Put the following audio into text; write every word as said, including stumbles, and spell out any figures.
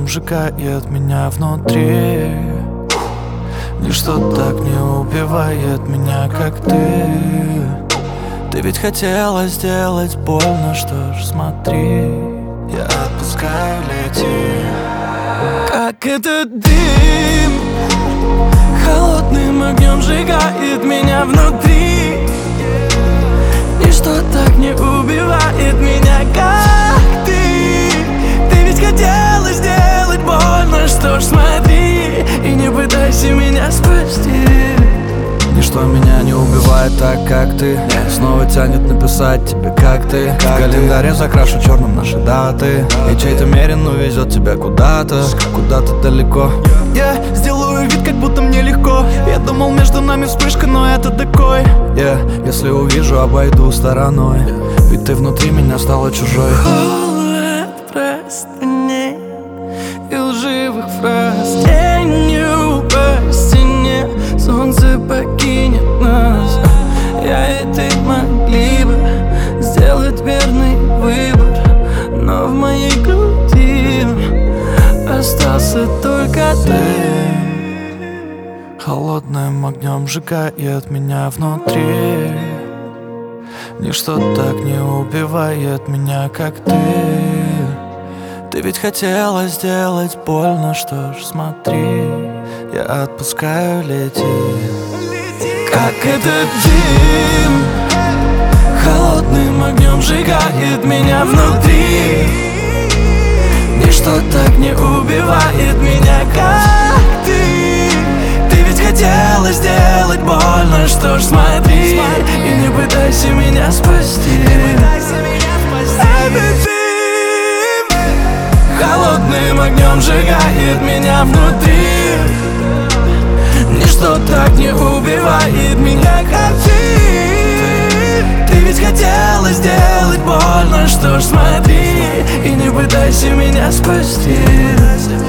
сжигает меня внутри. Ничто так не убивает меня, как ты. Ты ведь хотела сделать больно, что ж, смотри, я отпускаю, лети. Как этот дым холодным огнем сжигает меня внутри. Ничто так не убивает меня, как ты. Ты ведь хотела сделать больно, что ж, смотри, и не пытайся меня спасти. Ничто меня не убивает так, как ты. Снова тянет написать тебе, как ты. В календаре закрашу черным наши даты, и чей-то мерин увезет тебя куда-то, куда-то далеко. Я сделаю вид, как будто мне легко. Я думал, между нами вспышка, но это такой. yeah. Если увижу, обойду стороной, ведь ты внутри меня стала чужой. Холод простыней и лживых фраз, тенью по стене солнце покинет нас. Я и ты могли бы сделать верный выбор, но в моей груди остался только ты. Холодным огнем сжигает меня внутри. Ничто так не убивает меня, как ты. Ты ведь хотела сделать больно, что ж, смотри, я отпускаю, лети. Как этот дым холодным огнем сжигает меня внутри. Ничто так не убивает меня, как ты. Ты ведь хотела сделать больно, что ж, смотри, и не пытайся меня спасти. Этот дым холодным огнем сжигает меня внутри. Ничто так не убивает меня, как ты. Ты ведь хотела сделать больно, что ж, смотри, и не пытайся меня спасти.